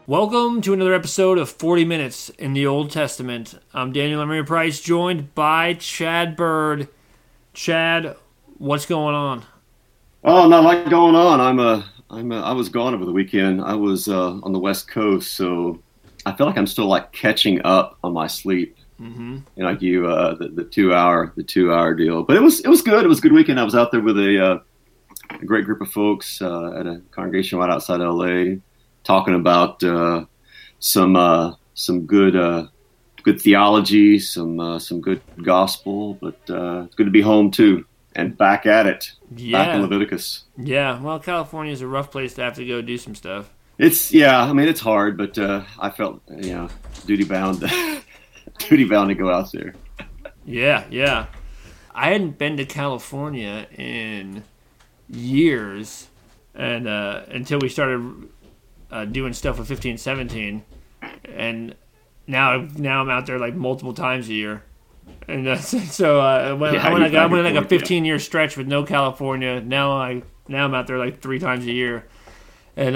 Welcome to another episode of 40 Minutes in the Old Testament. I'm Daniel Emery Price, joined by Chad Bird. Chad, what's going on? Oh, not a lot going on. I was gone over the weekend. I was on the West Coast, so I feel like I'm still like catching up on my sleep. Mm-hmm. Like you, the 2 hour deal. But it was good. It was a good weekend. I was out there with a great group of folks at a congregation right outside LA, talking about some good theology, some good gospel. But it's good to be home too and back at it. Yeah. Back in Leviticus. Yeah, well, California is a rough place to have to go do some stuff. It's hard, but I felt duty bound to go out there. Yeah. I hadn't been to California in years, and until we started doing stuff with 1517, and now I'm out there like multiple times a year. And I went like a 15-year stretch with no California. Now I'm out there like 3 times a year, and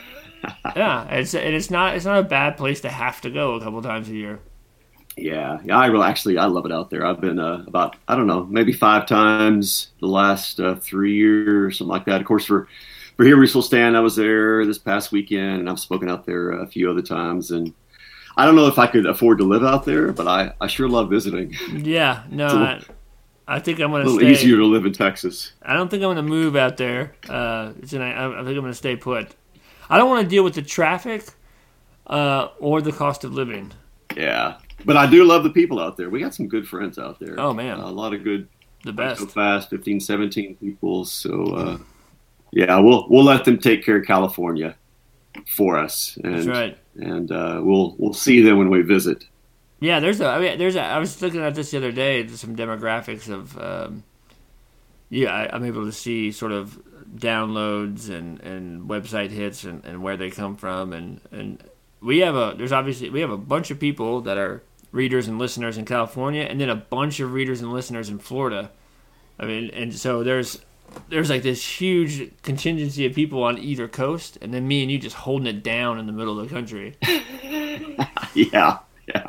it's not a bad place to have to go a couple times a year. Yeah, I love it out there. I've been about, I don't know, maybe 5 times the last 3 years, something like that. Of course, for Here We Still Stand, I was there this past weekend, and I've spoken out there a few other times, and I don't know if I could afford to live out there, but I sure love visiting. Yeah, no, I think I'm going to stay. A little easier to live in Texas. I don't think I'm going to move out there. I think I'm going to stay put. I don't want to deal with the traffic or the cost of living. Yeah, but I do love the people out there. We got some good friends out there. Oh, man. A lot of good, the best. So fast, 15, 17 people. So, we'll let them take care of California for us. And, that's right. And we'll see them when we visit. Yeah, I was looking at this the other day, some demographics of, I'm able to see sort of downloads and website hits and where they come from, and we have a bunch of people that are readers and listeners in California, and then a bunch of readers and listeners in Florida. I mean, and so there's like this huge contingency of people on either coast, and then me and you just holding it down in the middle of the country. Yeah.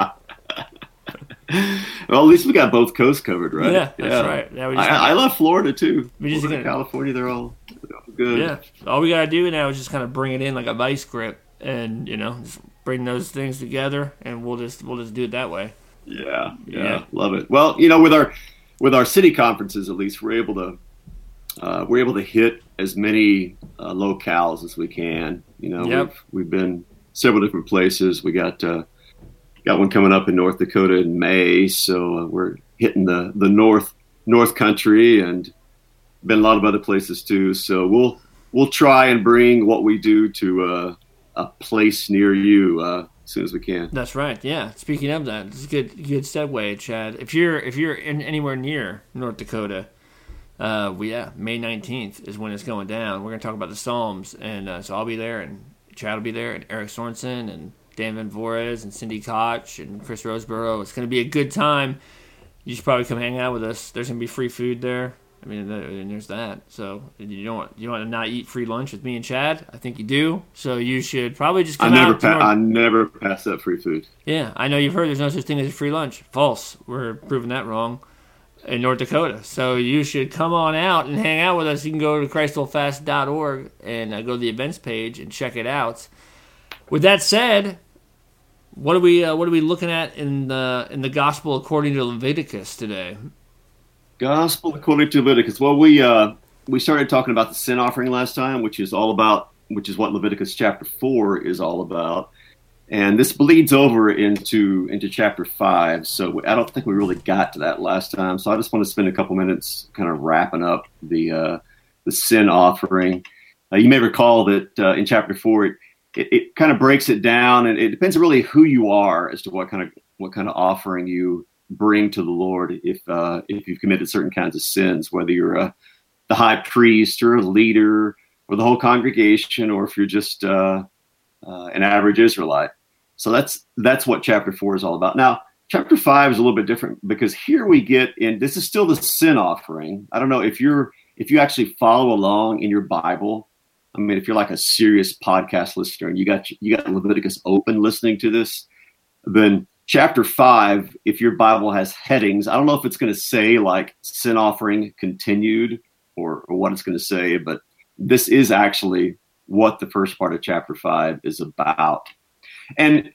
Well, at least we got both coasts covered, right? Yeah, that's right. Yeah, I love Florida too. California, they're all good. Yeah, all we gotta do now is just kind of bring it in like a vice grip, and just bring those things together, and we'll just do it that way. Yeah, love it. Well, with our city conferences, at least we're able to hit as many locales as we can. Yep. We've been several different places. We got one coming up in North Dakota in May, so we're hitting the North Country, and been a lot of other places too. So we'll try and bring what we do to a place near you as soon as we can. That's right. Yeah. Speaking of that, it's a good segue, Chad. If you're anywhere near North Dakota, May 19th is when it's going down. We're going to talk about the Psalms, and so I'll be there, and Chad will be there, and Eric Sorensen, and Dan Van Voorhees, and Cindy Koch, and Chris Roseborough. It's going to be a good time. You should probably come hang out with us. There's going to be free food there. I mean, there's that. So you don't want to not eat free lunch with me and Chad? I think you do. So you should probably just come out. I never pass up free food. Yeah, I know you've heard there's no such thing as a free lunch. False. We're proving that wrong in North Dakota. So you should come on out and hang out with us. You can go to christholdfast.org and go to the events page and check it out. With that said, what are we looking at in the Gospel according to Leviticus today? Gospel according to Leviticus. Well, we started talking about the sin offering last time, which is what Leviticus chapter 4 is all about. And this bleeds over into chapter 5, so I don't think we really got to that last time. So I just want to spend a couple minutes kind of wrapping up the sin offering. You may recall that in chapter 4, it kind of breaks it down, and it depends really who you are as to what kind of offering you bring to the Lord if you've committed certain kinds of sins, whether you're the high priest or a leader or the whole congregation, or if you're just an average Israelite. So that's what chapter 4 is all about. Now, chapter 5 is a little bit different, because here we get in, this is still the sin offering. I don't know if you actually follow along in your Bible. I mean, if you're like a serious podcast listener and you got Leviticus open listening to this, then chapter 5, if your Bible has headings, I don't know if it's going to say like sin offering continued or what it's going to say, but this is actually what the first part of chapter 5 is about. And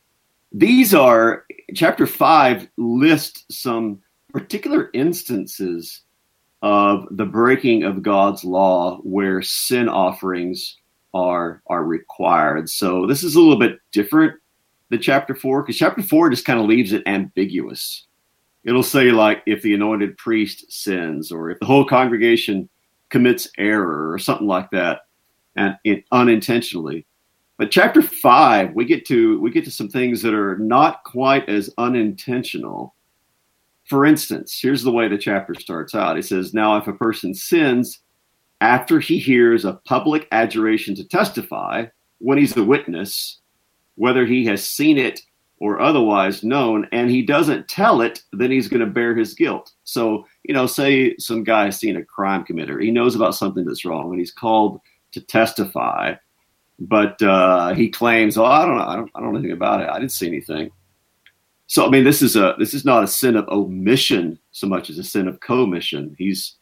chapter 5 lists some particular instances of the breaking of God's law where sin offerings are required. So this is a little bit different than chapter 4, because chapter 4 just kind of leaves it ambiguous. It'll say like if the anointed priest sins, or if the whole congregation commits error or something like that, and unintentionally. But chapter 5, we get to some things that are not quite as unintentional. For instance, here's the way the chapter starts out. It says, now if a person sins after he hears a public adjuration to testify, when he's the witness, whether he has seen it or otherwise known, and he doesn't tell it, then he's going to bear his guilt. So, say some guy has seen a crime committed, he knows about something that's wrong, and he's called to testify, but he claims, I don't know anything about it. I didn't see anything. So, I mean, this is not a sin of omission so much as a sin of commission. He's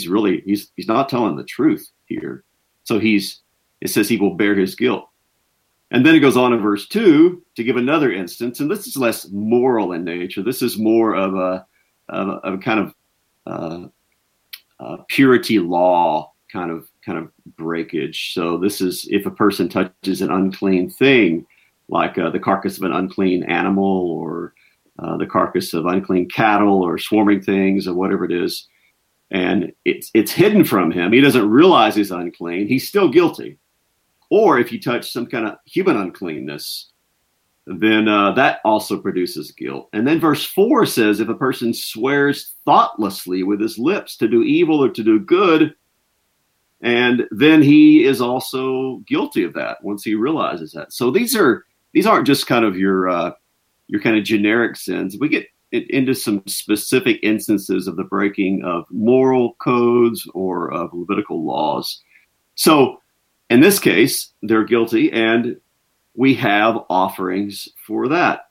not telling the truth here. So it says he will bear his guilt. And then it goes on in verse 2 to give another instance, and this is less moral in nature. This is more of a kind of purity law kind of breakage. So this is if a person touches an unclean thing, like the carcass of an unclean animal, or the carcass of unclean cattle, or swarming things, or whatever it is, and it's hidden from him. He doesn't realize he's unclean. He's still guilty. Or if you touch some kind of human uncleanness, then that also produces guilt. And then verse 4 says, if a person swears thoughtlessly with his lips to do evil or to do good, and then he is also guilty of that once he realizes that. So these aren't just kind of your kind of generic sins. We get into some specific instances of the breaking of moral codes or of Levitical laws. So in this case, they're guilty, and we have offerings for that.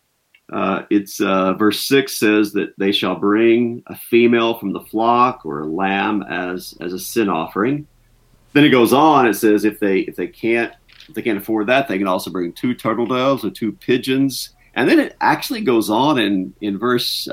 Verse 6 says that they shall bring a female from the flock or a lamb as a sin offering. Then it goes on. It says if they can't afford that, they can also bring 2 turtle doves or 2 pigeons. And then it actually goes on in verse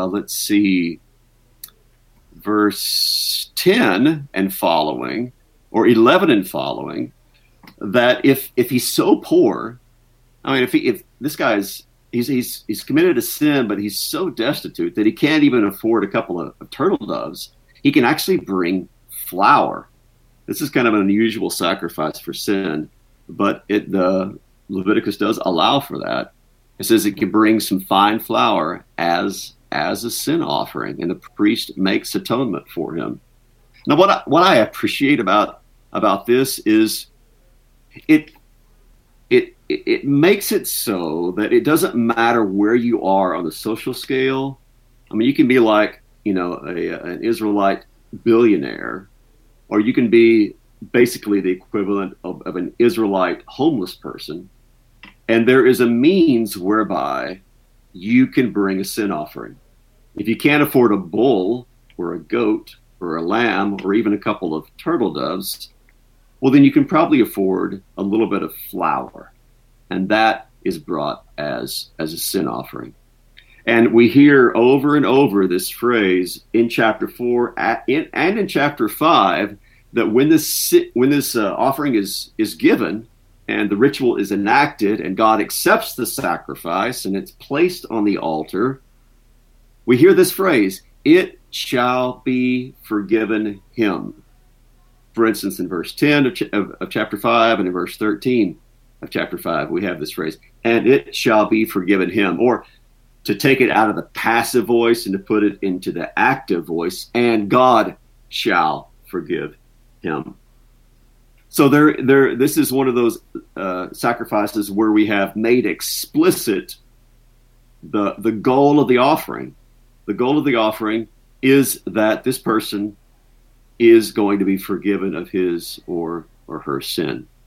verse 10 and following, or 11 and following, that if he's so poor, I mean, if this guy's he's committed a sin, but he's so destitute that he can't even afford a couple of turtle doves, he can actually bring flour. This is kind of an unusual sacrifice for sin, but the Leviticus does allow for that. It says it can bring some fine flour as a sin offering, and the priest makes atonement for him. Now, what I appreciate about this is it makes it so that it doesn't matter where you are on the social scale. I mean, you can be like, an Israelite billionaire, or you can be basically the equivalent of an Israelite homeless person. And there is a means whereby you can bring a sin offering. If you can't afford a bull or a goat or a lamb or even a couple of turtle doves, well, then you can probably afford a little bit of flour. And that is brought as a sin offering. And we hear over and over this phrase in chapter 4 and in chapter 5 that when this offering is given and the ritual is enacted and God accepts the sacrifice and it's placed on the altar, we hear this phrase, it shall be forgiven him. For instance, in verse 10 of chapter 5 and in verse 13 of chapter 5, we have this phrase, and it shall be forgiven him. Or to take it out of the passive voice and to put it into the active voice, and God shall forgive him. So this is one of those sacrifices where we have made explicit the goal of the offering. The goal of the offering is that this person is going to be forgiven of his or her sin.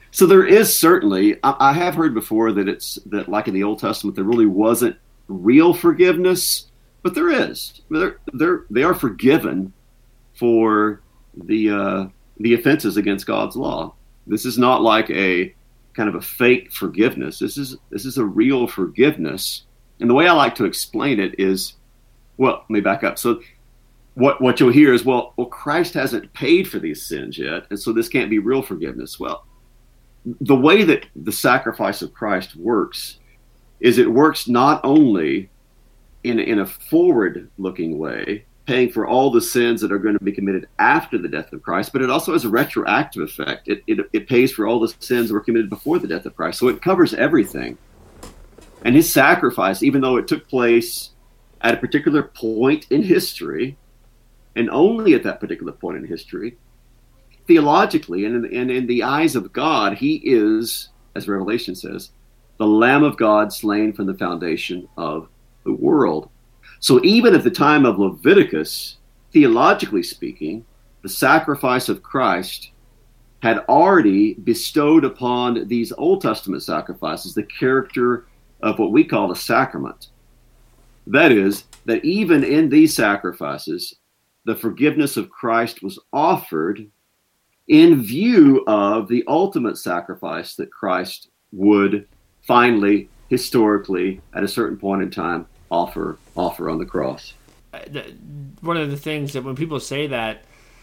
So there is certainly, I have heard before that it's that like in the Old Testament, there really wasn't real forgiveness, but there is. They are forgiven for the offenses against God's law. This is not like a kind of a fake forgiveness. This is a real forgiveness. And the way I like to explain it is, well, let me back up. So what you'll hear is, well, Christ hasn't paid for these sins yet, and so this can't be real forgiveness. Well, the way that the sacrifice of Christ works is it works not only in a forward-looking way, paying for all the sins that are going to be committed after the death of Christ, but it also has a retroactive effect. It pays for all the sins that were committed before the death of Christ. So it covers everything. And his sacrifice, even though it took place at a particular point in history, and only at that particular point in history, theologically and in the eyes of God, he is, as Revelation says, the Lamb of God slain from the foundation of the world. So even at the time of Leviticus, theologically speaking, the sacrifice of Christ had already bestowed upon these Old Testament sacrifices the character of what we call a sacrament. That is, that even in these sacrifices, the forgiveness of Christ was offered in view of the ultimate sacrifice that Christ would finally, historically, at a certain point in time, offer on the cross. One of the things that when people say that,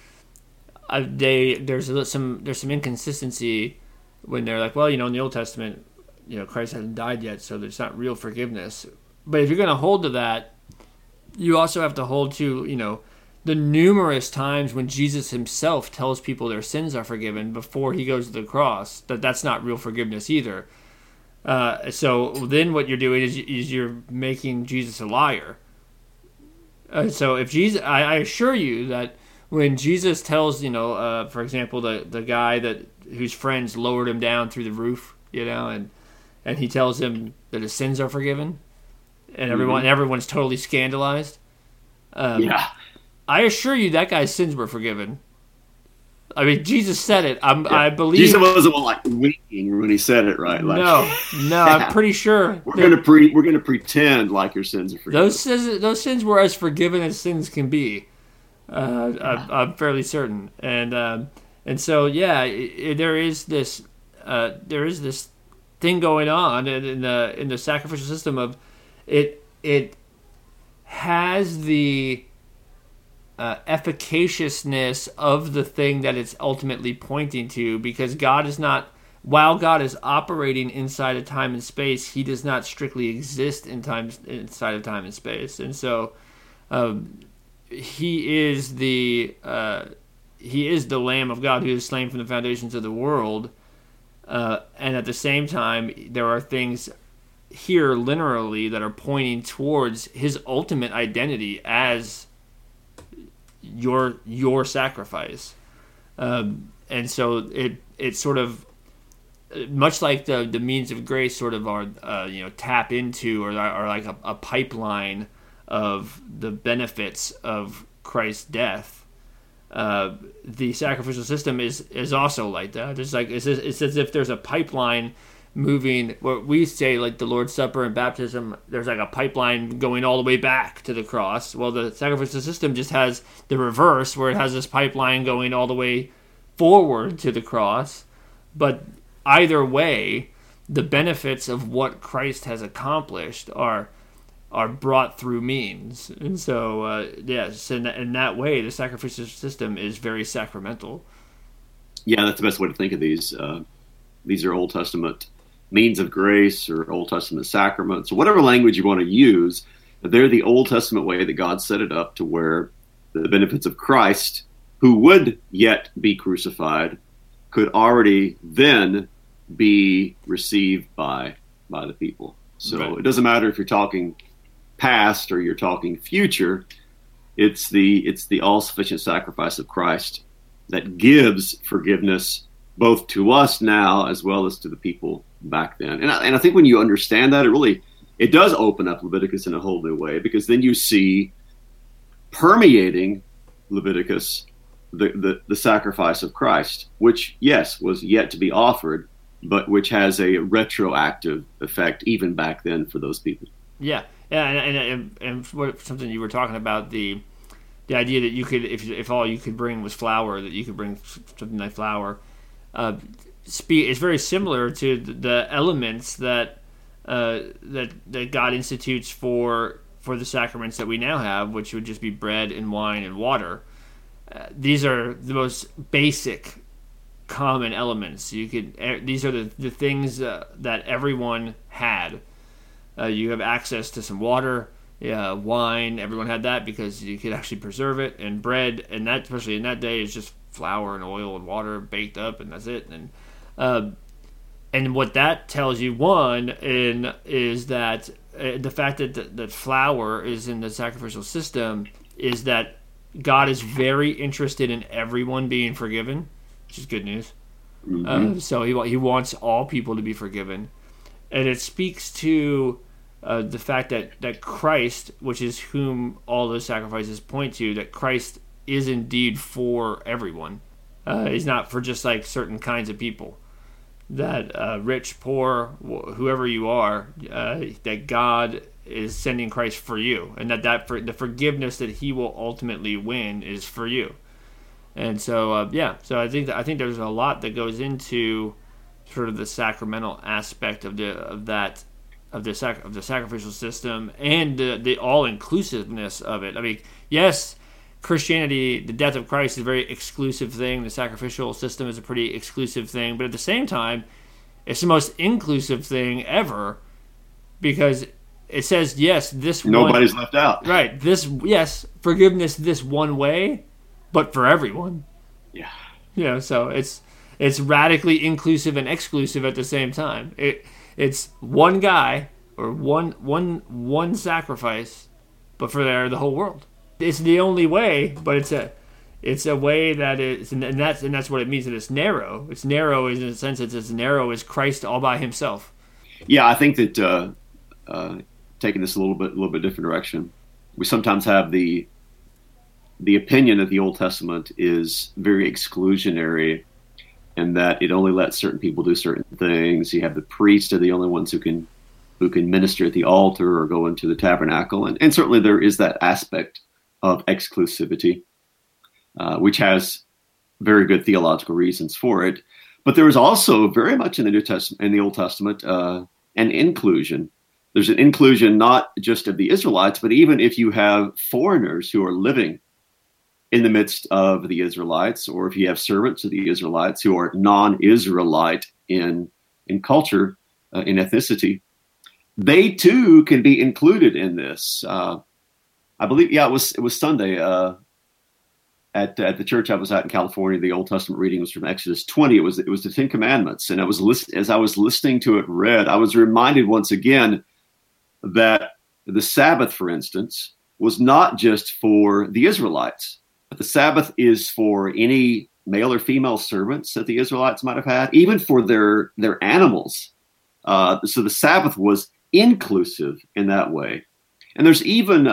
there's some inconsistency when they're like, well, in the Old Testament, Christ hasn't died yet, so there's not real forgiveness. But if you're going to hold to that, you also have to hold to, the numerous times when Jesus himself tells people their sins are forgiven before he goes to the cross, that's not real forgiveness either. So then what you're doing is you're making Jesus a liar. So if Jesus, I assure you that when Jesus tells, for example, the guy whose friends lowered him down through the roof, and he tells him that his sins are forgiven, and everyone's totally scandalized. Yeah. I assure you that guy's sins were forgiven. I mean, Jesus said it. I believe Jesus wasn't winking when he said it, right? No, I'm pretty sure we're gonna pretend like your sins are forgiven. Those sins were as forgiven as sins can be. I'm fairly certain, and so there is this thing going on in the sacrificial system of it has the efficaciousness of the thing that it's ultimately pointing to, because God is not, while God is operating inside of time and space, he does not strictly exist inside of time and space. And so he is the Lamb of God who is slain from the foundations of the world, and at the same time there are things here linearly that are pointing towards his ultimate identity as your sacrifice, and so it sort of, much like the means of grace sort of are tap into or are like a pipeline of the benefits of Christ's death. The sacrificial system is also like that. It's as if there's a pipeline moving, where we say like the Lord's Supper and baptism, there's like a pipeline going all the way back to the cross. Well, the sacrificial system just has the reverse, where it has this pipeline going all the way forward to the cross. But either way, the benefits of what Christ has accomplished are brought through means. And so, yes, in that way, the sacrificial system is very sacramental. Yeah, that's the best way to think of these. These are Old Testament means of grace or Old Testament sacraments, or whatever language you want to use. They're the Old Testament way that God set it up to where the benefits of Christ, who would yet be crucified, could already then be received by the people. So right. It doesn't matter if you're talking past or you're talking future. It's the all-sufficient sacrifice of Christ that gives forgiveness both to us now as well as to the people back then. And I think when you understand that, it does open up Leviticus in a whole new way, because then you see permeating Leviticus the sacrifice of Christ, which, yes, was yet to be offered, but which has a retroactive effect even back then for those people. Yeah, yeah, and what, something you were talking about, the idea that you could, if all you could bring was flour, that you could bring something like flour. It's very similar to the elements that God institutes for the sacraments that we now have, which would just be bread and wine and water. These are the most basic, common elements. These are the things that everyone had. You have access to some water, wine. Everyone had that because you could actually preserve it, and bread, and that, especially in that day, is just flour and oil and water baked up, and that's it. And what that tells you, one, is that the fact that flour is in the sacrificial system is that God is very interested in everyone being forgiven, which is good news. Mm-hmm. So he wants all people to be forgiven, and it speaks to the fact that Christ, which is whom all those sacrifices point to, that Christ is indeed for everyone. He's not for just like certain kinds of people. That rich, poor, whoever you are, that God is sending Christ for you, and that for the forgiveness that He will ultimately win is for you. And so, so I think there's a lot that goes into sort of the sacramental aspect of the sacrificial system and the all inclusiveness of it. I mean, yes, Christianity, the death of Christ, is a very exclusive thing. The sacrificial system is a pretty exclusive thing, but at the same time, it's the most inclusive thing ever, because it says, yes, nobody's left out. Right. Forgiveness this one way, but for everyone. Yeah. So it's radically inclusive and exclusive at the same time. It's one guy or one sacrifice, but for the whole world. It's the only way, but it's a way that is, and that's what it means that it's narrow. It's narrow in the sense that it's as narrow as Christ all by Himself. Yeah, I think that taking this a little bit different direction, we sometimes have the opinion that the Old Testament is very exclusionary, and that it only lets certain people do certain things. You have the priests are the only ones who can minister at the altar or go into the tabernacle, and certainly there is that aspect of exclusivity, which has very good theological reasons for it. But there is also very much in the New Testament, in the Old Testament, an inclusion. There's an inclusion not just of the Israelites, but even if you have foreigners who are living in the midst of the Israelites, or if you have servants of the Israelites who are non-Israelite in culture, in ethnicity, they too can be included in this. I believe, it was Sunday at the church I was at in California. The Old Testament reading was from Exodus 20. It was the Ten Commandments, and as I was listening to it read, I was reminded once again that the Sabbath, for instance, was not just for the Israelites, but the Sabbath is for any male or female servants that the Israelites might have had, even for their animals. So the Sabbath was inclusive in that way, and there's even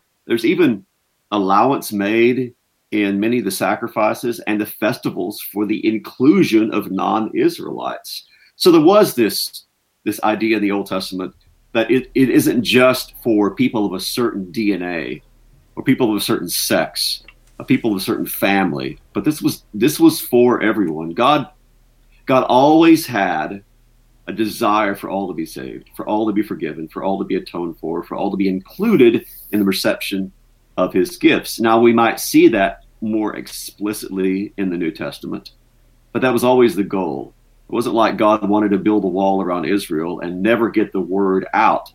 allowance made in many of the sacrifices and the festivals for the inclusion of non-Israelites. So there was this idea in the Old Testament that it isn't just for people of a certain DNA or people of a certain sex, or people of a certain family, but this was for everyone. God always had a desire for all to be saved, for all to be forgiven, for all to be atoned for all to be included in the reception of His gifts. Now, we might see that more explicitly in the New Testament, but that was always the goal. It wasn't like God wanted to build a wall around Israel and never get the word out.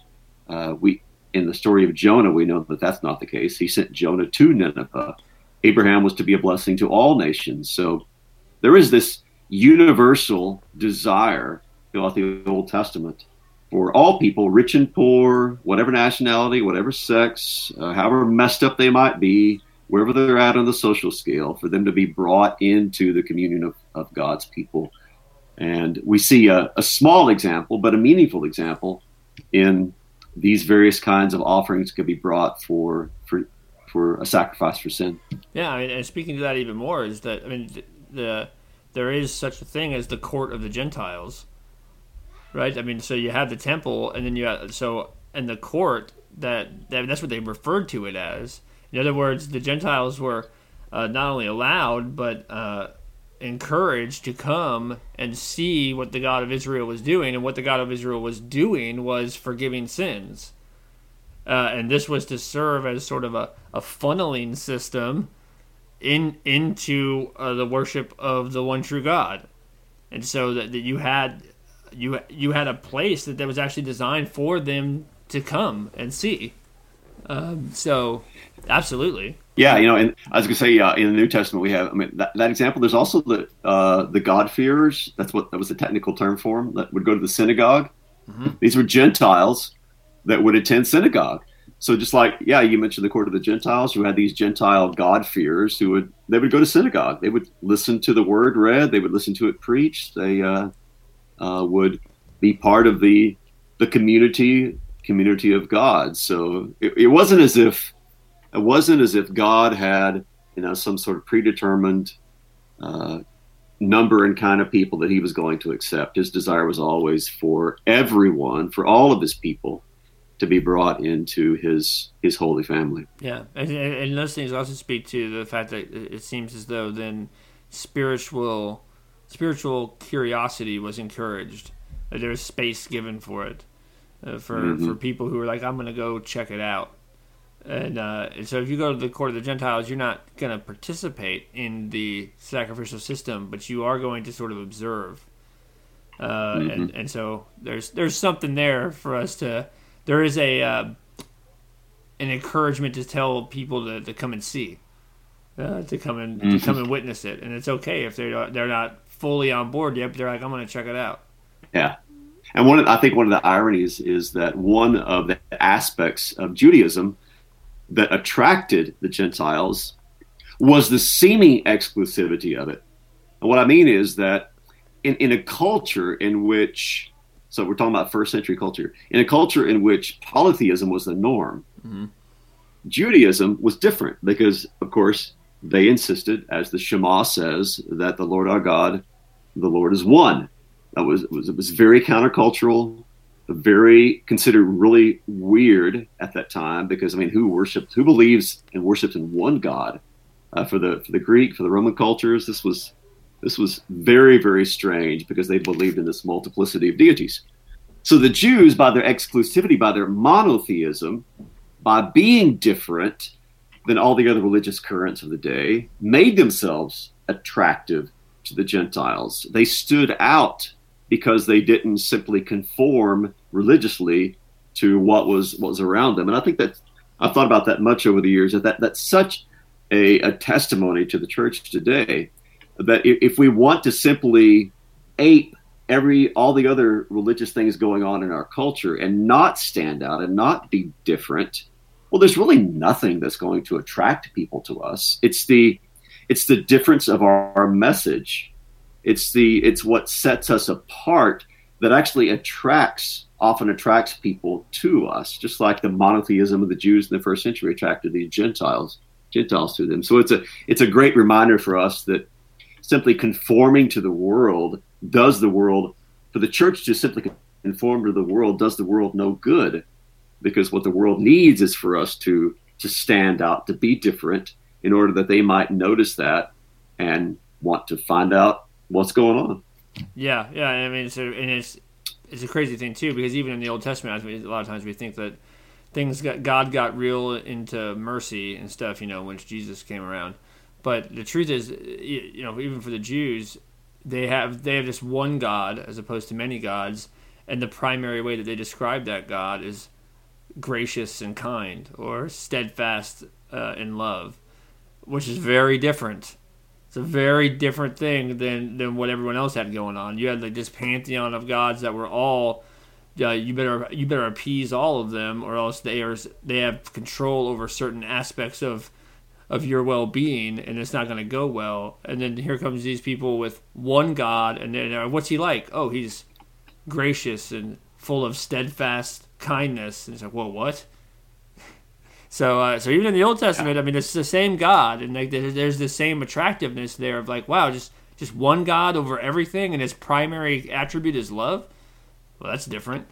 In the story of Jonah, we know that that's not the case. He sent Jonah to Nineveh. Abraham was to be a blessing to all nations. So there is this universal desire throughout the Old Testament for all people, rich and poor, whatever nationality, whatever sex, however messed up they might be, wherever they're at on the social scale, for them to be brought into the communion of God's people. And we see a small example, but a meaningful example in these various kinds of offerings that could be brought for a sacrifice for sin. Yeah, and speaking to that even more is that, there is such a thing as the court of the Gentiles, right? I mean, so you have the temple, and then and the court that's what they referred to it as. In other words, the Gentiles were not only allowed but encouraged to come and see what the God of Israel was doing, and what the God of Israel was doing was forgiving sins. And this was to serve as sort of a funneling system into the worship of the one true God. And so that you had a place that was actually designed for them to come and see. So, absolutely. Yeah, and I was going to say, in the New Testament, we have, I mean, that example. There's also the God-fearers. That was the technical term for them, that would go to the synagogue. Mm-hmm. These were Gentiles that would attend synagogue. So just like, you mentioned the court of the Gentiles, who had these Gentile God-fearers they would go to synagogue. They would listen to the word read. They would listen to it preached. They would be part of the community of God. So it wasn't as if God had, some sort of predetermined number and kind of people that he was going to accept. His desire was always for everyone, for all of his people, to be brought into his holy family. Yeah, and those things also speak to the fact that it seems as though then spiritual curiosity was encouraged. There was space given for it, for people who were like, I'm going to go check it out. And so if you go to the court of the Gentiles, you're not going to participate in the sacrificial system, but you are going to sort of observe. And so there's something there for us to. There is an encouragement to tell people to come and see, to come and witness it, and it's okay if they're not fully on board yet, but they're like, I'm going to check it out. Yeah, and I think one of the ironies is that one of the aspects of Judaism that attracted the Gentiles was the seeming exclusivity of it. And what I mean is that in a culture in which, so we're talking about first century culture, in a culture in which polytheism was the norm, Judaism was different because, of course, they insisted, as the Shema says, that the Lord our God, the Lord is one. It was very countercultural, very considered really weird at that time because, I mean, who believes and worships in one God? For the Greek, for the Roman cultures, this was very, very strange because they believed in this multiplicity of deities. So the Jews, by their exclusivity, by their monotheism, by being different than all the other religious currents of the day, made themselves attractive to the Gentiles. They stood out because they didn't simply conform religiously to what was around them. And I think that I've thought about that much over the years, that's such a testimony to the church today, that if we want to simply ape all the other religious things going on in our culture and not stand out and not be different, well, there's really nothing that's going to attract people to us. It's the difference of our message. It's what sets us apart that actually often attracts people to us, just like the monotheism of the Jews in the first century attracted the Gentiles to them. So it's a great reminder for us that simply conforming to the world for the church to simply conform to the world does the world no good, because what the world needs is for us to stand out, to be different, in order that they might notice that and want to find out what's going on. Yeah. I mean, it's a crazy thing too, because even in the Old Testament, a lot of times we think that God got real into mercy and stuff, once Jesus came around. But the truth is, even for the Jews, they have this one God as opposed to many gods, and the primary way that they describe that God is gracious and kind, or steadfast in love, which is very different. It's a very different thing than what everyone else had going on. You had like this pantheon of gods that were all you better appease all of them, or else they have control over certain aspects of your well-being, and it's not going to go well. And then here comes these people with one God, and then what's he like? Oh, he's gracious and full of steadfast kindness. And it's like, whoa, what? So even in the Old Testament, I mean, it's the same God, and like there's the same attractiveness there of like, wow, just one God over everything, and his primary attribute is love. Well, that's different.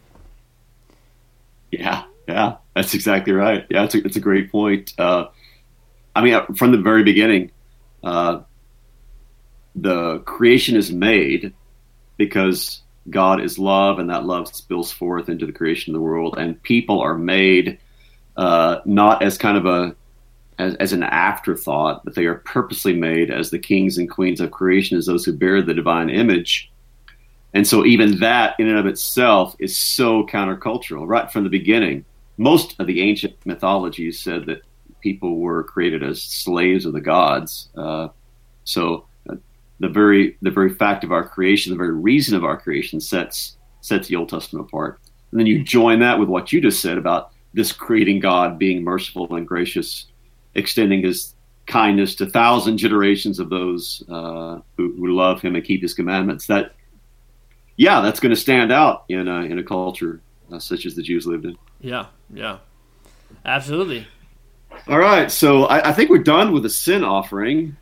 Yeah, that's exactly right. Yeah, it's a great point. I mean, from the very beginning, uh, the creation is made because God is love, and that love spills forth into the creation of the world. And people are made not as kind of as an afterthought, but they are purposely made as the kings and queens of creation, as those who bear the divine image. And so even that in and of itself is so countercultural right from the beginning. Most of the ancient mythologies said that people were created as slaves of the gods. So the very fact of our creation, the very reason of our creation sets the Old Testament apart. And then you join that with what you just said about this creating God being merciful and gracious, extending his kindness to 1,000 generations of those who love him and keep his commandments. That's going to stand out in a culture such as the Jews lived in. Yeah, absolutely. All right, so I think we're done with the sin offering,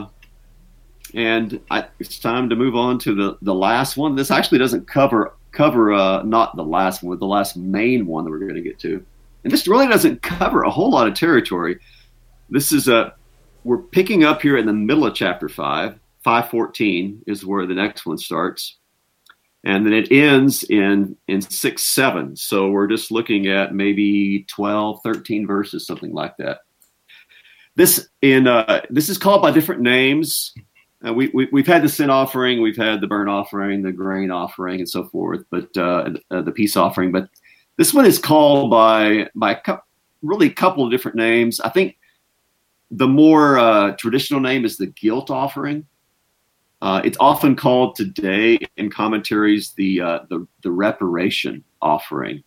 and it's time to move on to the last one. This actually doesn't cover not the last one, but the last main one that we're going to get to, and this really doesn't cover a whole lot of territory. This is we're picking up here in the middle of chapter 5. 5:14 is where the next one starts. And then it ends in 6:7. So we're just looking at maybe 12, 13 verses, something like that. This is called by different names. We've had the sin offering, we've had the burnt offering, the grain offering, and so forth, but the peace offering. But this one is called by really a couple of different names. I think the more traditional name is the guilt offering. It's often called today in commentaries the reparation offering.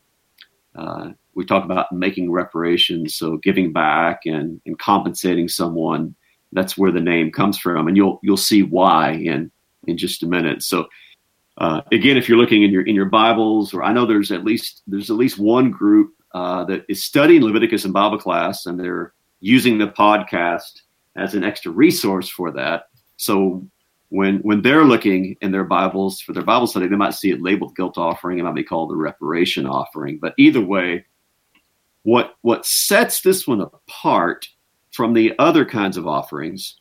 We talk about making reparations, so giving back and compensating someone. That's where the name comes from, and you'll see why in just a minute. So again, if you're looking in your Bibles, or I know there's at least one group that is studying Leviticus in Bible class, and they're using the podcast as an extra resource for that. So when they're looking in their Bibles for their Bible study, they might see it labeled guilt offering. It might be called the reparation offering. But either way, what sets this one apart from the other kinds of offerings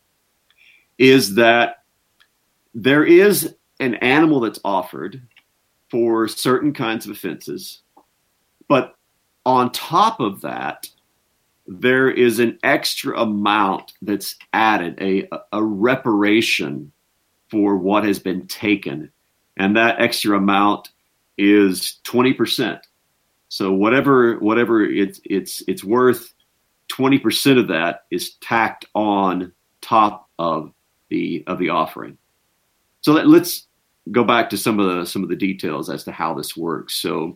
is that there is an animal that's offered for certain kinds of offenses. But on top of that, there is an extra amount that's added, a reparation for what has been taken. And that extra amount is 20%. So whatever it's worth, 20% of that is tacked on top of the offering. So let's go back to some of the details as to how this works. So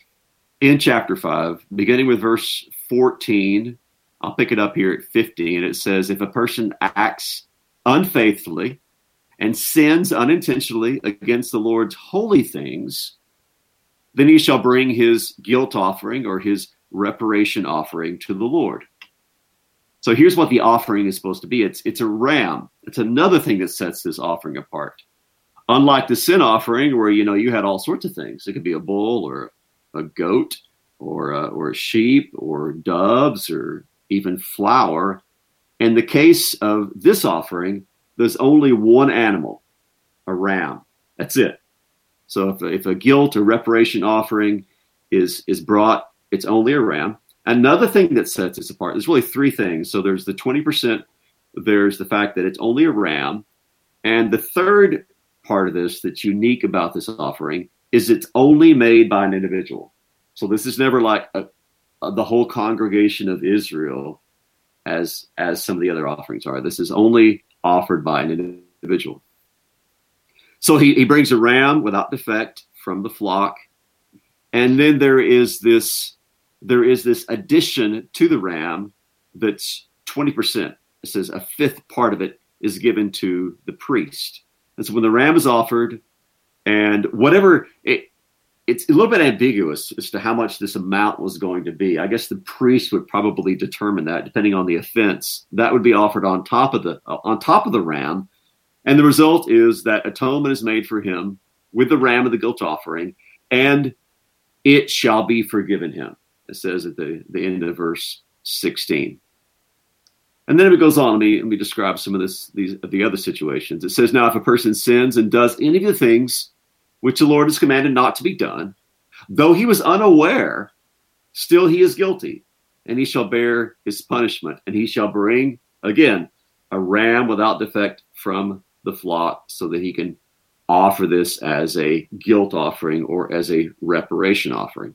in chapter 5, beginning with verse 14, I'll pick it up here at 50, and it says, if a person acts unfaithfully and sins unintentionally against the Lord's holy things, then he shall bring his guilt offering or his reparation offering to the Lord. So here's what the offering is supposed to be. It's a ram. It's another thing that sets this offering apart. Unlike the sin offering, where you had all sorts of things. It could be a bull or a goat or a sheep or doves or even flour. In the case of this offering, there's only one animal, a ram. That's it. So if a guilt or reparation offering is brought, it's only a ram. Another thing that sets this apart, there's really three things. So there's the 20%, there's the fact that it's only a ram, and the third part of this that's unique about this offering is it's only made by an individual. So this is never like the whole congregation of Israel as some of the other offerings are. This is only offered by an individual. So he brings a ram without defect from the flock, and then there is this addition to the ram that's 20%. It says a fifth part of it is given to the priest. And so when the ram is offered, and whatever it's a little bit ambiguous as to how much this amount was going to be. I guess the priest would probably determine that, depending on the offense. That would be offered on top of the ram, and the result is that atonement is made for him with the ram of the guilt offering, and it shall be forgiven him. It says at the end of verse 16. And then it goes on. Let me describe some of the other situations. It says, now if a person sins and does any of the things which the Lord has commanded not to be done, though he was unaware, still he is guilty, and he shall bear his punishment, and he shall bring, again, a ram without defect from the flock, so that he can offer this as a guilt offering or as a reparation offering.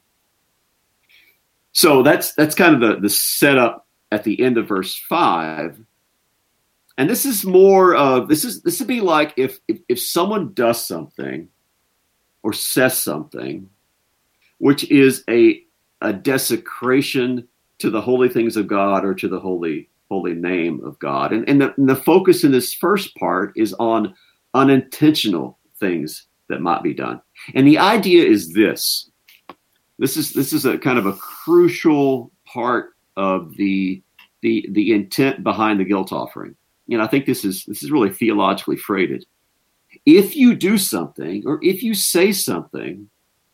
So that's kind of the setup at the end of verse 5. And this is more of, this would be like if someone does something or says something which is a desecration to the holy things of God or to the holy name of God. And the focus in this first part is on unintentional things that might be done. And the idea is this. This is a kind of a crucial part of the intent behind the guilt offering. You know, I think this is really theologically freighted. If you do something or if you say something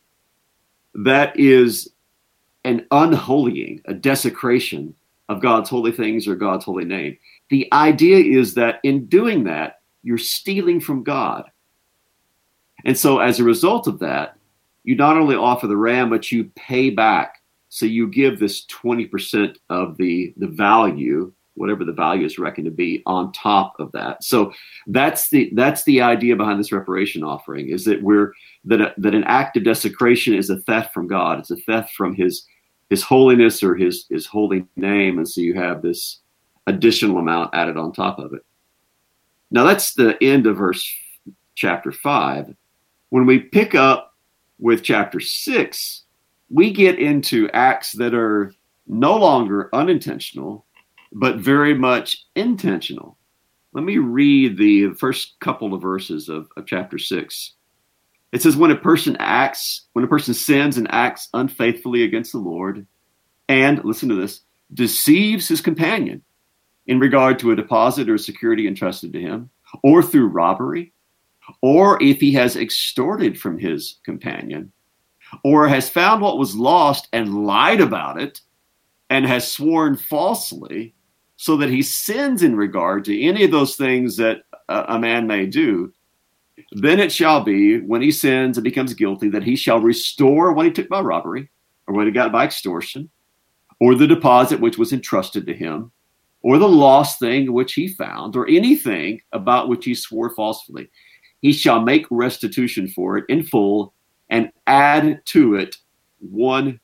that is an unholying, a desecration of God's holy things or God's holy name, the idea is that in doing that, you're stealing from God. And so as a result of that, you not only offer the ram, but you pay back. So you give this 20% of the value, whatever the value is reckoned to be, on top of that. So that's the idea behind this reparation offering, is that that an act of desecration is a theft from God. It's a theft from his holiness or his holy name. And so you have this additional amount added on top of it. Now that's the end of chapter 5. When we pick up with chapter 6, we get into acts that are no longer unintentional, but very much intentional. Let me read the first couple of verses of chapter 6. It says, when a person sins and acts unfaithfully against the Lord, and, listen to this, deceives his companion in regard to a deposit or security entrusted to him, or through robbery, or if he has extorted from his companion, or has found what was lost and lied about it, and has sworn falsely, so that he sins in regard to any of those things that a man may do, then it shall be, when he sins and becomes guilty, that he shall restore what he took by robbery, or what he got by extortion, or the deposit which was entrusted to him, or the lost thing which he found, or anything about which he swore falsely. He shall make restitution for it in full, and add to it 1/5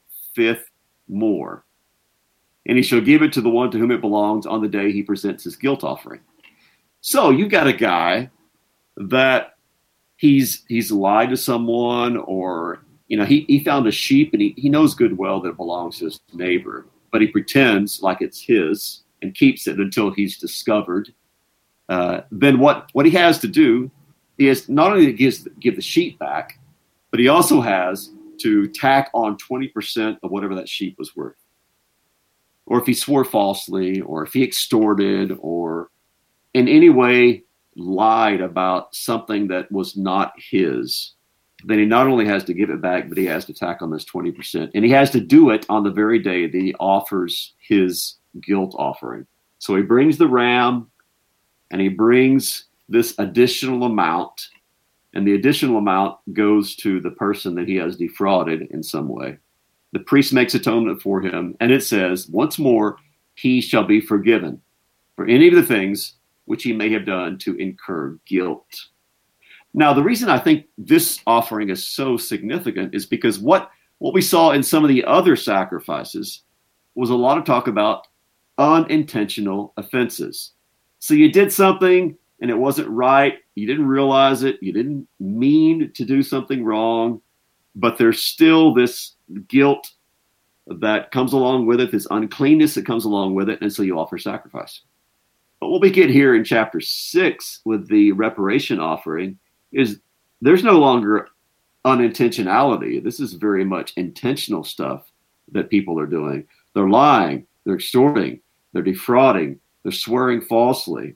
more. And he shall give it to the one to whom it belongs on the day he presents his guilt offering. So you've got a guy that he's lied to someone, or he found a sheep and he knows good well that it belongs to his neighbor, but he pretends like it's his and keeps it until he's discovered. Then what he has to do is not only give the sheep back, but he also has to tack on 20% of whatever that sheep was worth. Or if he swore falsely, or if he extorted, or in any way lied about something that was not his, then he not only has to give it back, but he has to tack on this 20%. And he has to do it on the very day that he offers his guilt offering. So he brings the ram, and he brings this additional amount, and the additional amount goes to the person that he has defrauded in some way. The priest makes atonement for him, and it says, once more, he shall be forgiven for any of the things which he may have done to incur guilt. Now, the reason I think this offering is so significant is because what we saw in some of the other sacrifices was a lot of talk about unintentional offenses. So you did something and it wasn't right. You didn't realize it. You didn't mean to do something wrong, but there's still this guilt that comes along with it, this uncleanness that comes along with it, and so you offer sacrifice. But what we get here in chapter 6 with the reparation offering is there's no longer unintentionality. This is very much intentional stuff that people are doing. They're lying, they're extorting, they're defrauding, they're swearing falsely.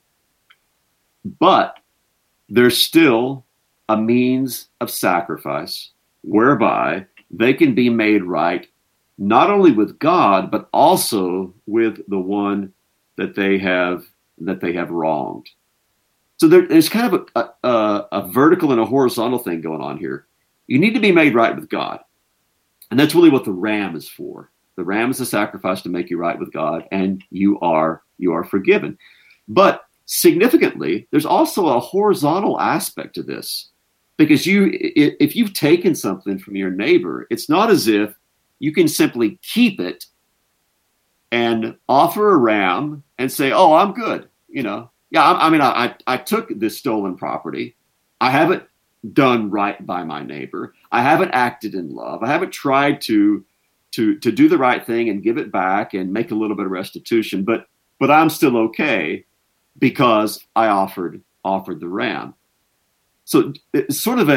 But there's still a means of sacrifice whereby they can be made right not only with God, but also with the one that they have wronged. So there's kind of a vertical and a horizontal thing going on here. You need to be made right with God. And that's really what the ram is for. The ram is a sacrifice to make you right with God, and you are forgiven. But significantly, there's also a horizontal aspect to this. Because if you've taken something from your neighbor, it's not as if you can simply keep it and offer a ram and say, "Oh, I'm good." I took this stolen property. I haven't done right by my neighbor. I haven't acted in love. I haven't tried to do the right thing and give it back and make a little bit of restitution. But I'm still okay because I offered the ram. So it's sort of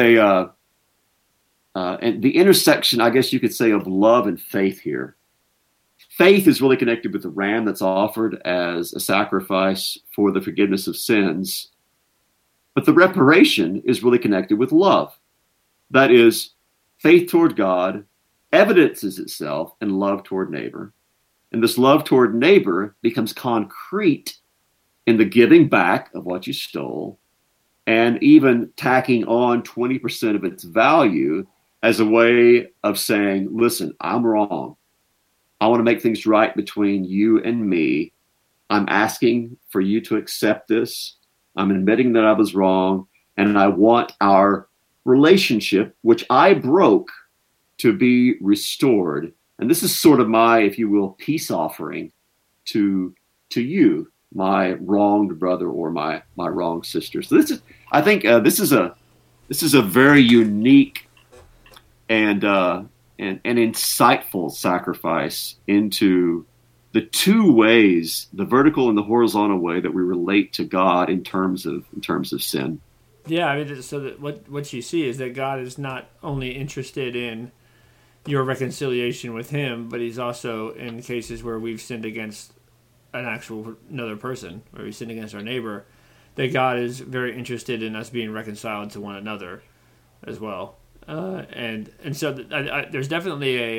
and the intersection, I guess you could say, of love and faith here. Faith is really connected with the ram that's offered as a sacrifice for the forgiveness of sins. But the reparation is really connected with love. That is, faith toward God evidences itself in love toward neighbor. And this love toward neighbor becomes concrete in the giving back of what you stole, and even tacking on 20% of its value as a way of saying, listen, I'm wrong. I want to make things right between you and me. I'm asking for you to accept this. I'm admitting that I was wrong, and I want our relationship, which I broke, to be restored. And this is sort of my, if you will, peace offering to you, my wronged brother or my wronged sister. So I think this is a very unique and insightful sacrifice into the two ways, the vertical and the horizontal way, that we relate to God in terms of sin. Yeah, I mean, so that what you see is that God is not only interested in your reconciliation with Him, but He's also, in cases where we've sinned against another person, or we sinned against our neighbor, that God is very interested in us being reconciled to one another as well. And so there's definitely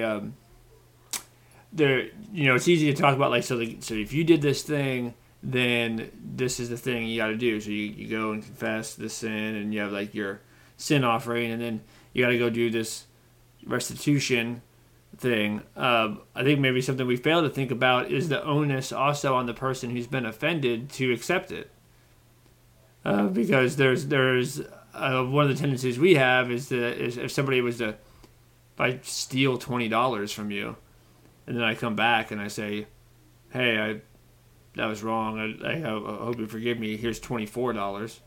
it's easy to talk about, like, so if you did this thing, then this is the thing you got to do. So you go and confess the sin, and you have like your sin offering, and then you got to go do this restitution thing. I think maybe something we fail to think about is the onus also on the person who's been offended to accept it, because there's one of the tendencies we have is if somebody was to, if I steal $20 from you, and then I come back and I say, hey, that was wrong. I hope you forgive me. Here's $24.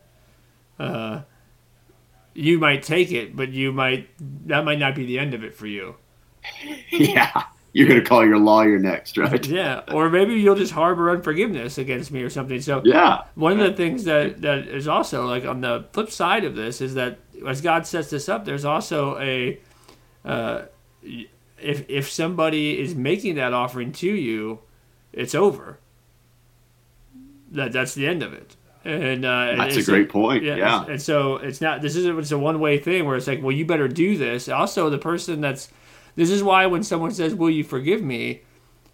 You might take it, but that might not be the end of it for you. Yeah, you're going to call your lawyer next, right? Yeah, or maybe you'll just harbor unforgiveness against me or something. So yeah, one of the things that is also, like, on the flip side of this is that as God sets this up, there's also if somebody is making that offering to you, it's over. That's the end of it. And that's a great point. Yeah. And so it's a one-way thing where it's like, well, you better do this. Also, the person this is why when someone says, will you forgive me?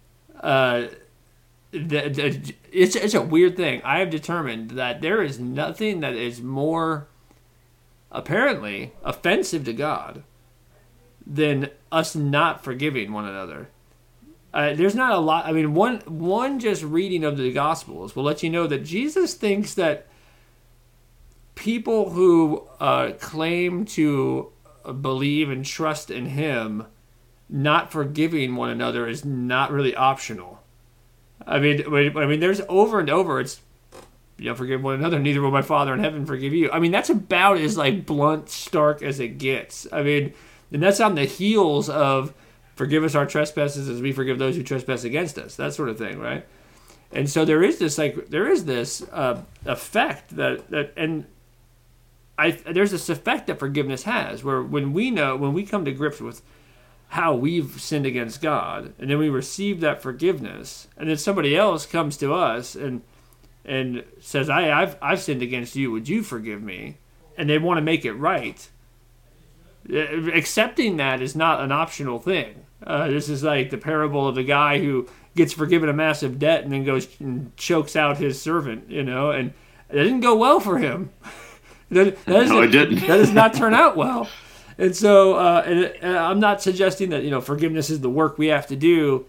It's a weird thing. I have determined that there is nothing that is more apparently offensive to God than us not forgiving one another. There's not a lot. I mean, one just reading of the Gospels will let you know that Jesus thinks that people who claim to believe and trust in Him not forgiving one another is not really optional. I mean, there's over and over. It's, forgive one another. Neither will my Father in heaven forgive you. I mean, that's about as like blunt, stark as it gets. I mean, and that's on the heels of forgive us our trespasses as we forgive those who trespass against us. That sort of thing, right? And so there is this effect there's this effect that forgiveness has, where when we come to grips with how we've sinned against God, and then we receive that forgiveness, and then somebody else comes to us and says, I've sinned against you, would you forgive me? And they want to make it right. Accepting that is not an optional thing. This is like the parable of the guy who gets forgiven a massive debt and then goes and chokes out his servant, and it didn't go well for him. No, it didn't. That does not turn out well. And so, and I'm not suggesting that forgiveness is the work we have to do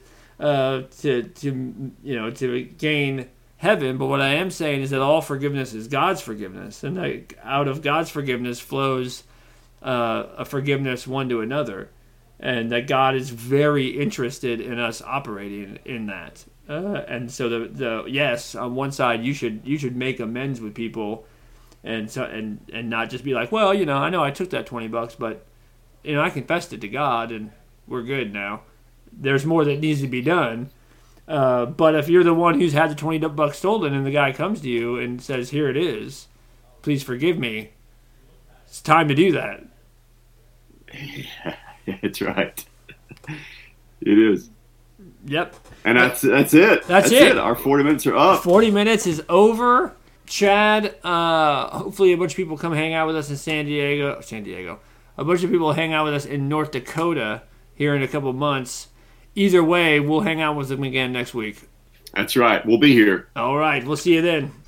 to gain heaven. But what I am saying is that all forgiveness is God's forgiveness, and like out of God's forgiveness flows a forgiveness one to another, and that God is very interested in us operating in that. And so the yes, on one side you should make amends with people. And so and not just be like, well, I know I took that $20, but I confessed it to God, and we're good now. There's more that needs to be done. But if you're the one who's had the $20 stolen, and the guy comes to you and says, "Here it is, please forgive me," it's time to do that. Yeah, that's right. It is. Yep. And that's it. That's it. Our 40 minutes are up. 40 minutes is over. Chad, hopefully a bunch of people come hang out with us in San Diego. A bunch of people hang out with us in North Dakota here in a couple months. Either way, we'll hang out with them again next week. That's right. We'll be here. All right. We'll see you then.